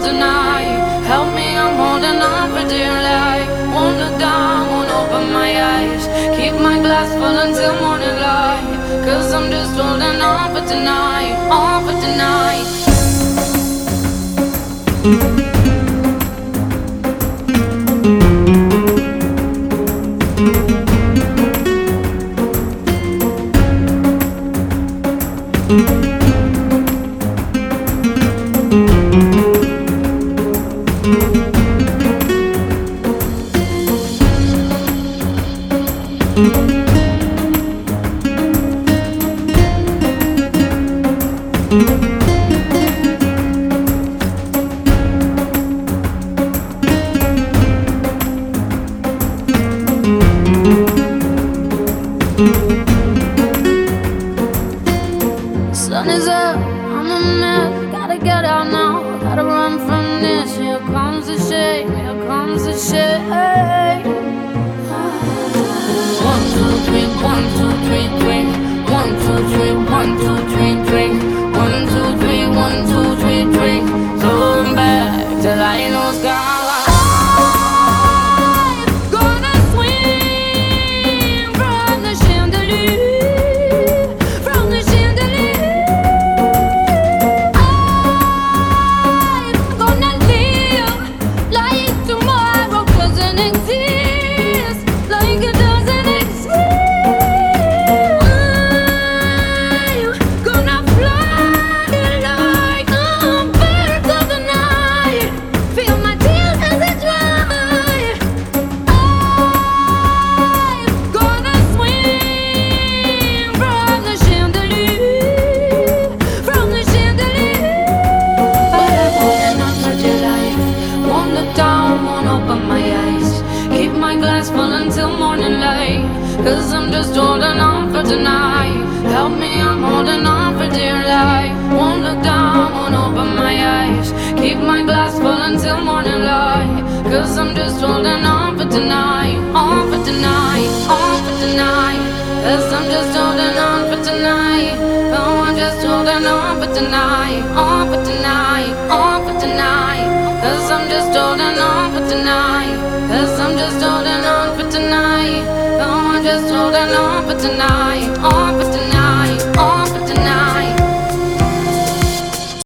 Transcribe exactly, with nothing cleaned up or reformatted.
tonight. Help me, I'm holding on for dear life. Won't look down, won't open my eyes. Keep my glass full until morning light. Cause I'm just holding on for tonight, on for tonight. Sun is up, I'm a mess. Gotta get out now, gotta run from this. Here comes the shade, here comes the shade. One, two, three, one, two, three, three. One, two, three, one, two, three, three. One, two, three, one, two, three, three. Come back till I know sky. Full until morning light. Cause I'm just holding on for tonight. Help me, I'm holding on for dear life. Won't look down, won't open my eyes. Keep my glass full until morning light. Cause I'm just holding on for tonight, on for tonight, on for tonight. Cause I'm just holding on for tonight. Oh, I'm just holding on for tonight, on for tonight, on for tonight. Cause I'm just holding on for tonight. Cause I'm just holding on for tonight. Oh, I'm just holding on for tonight, on for tonight.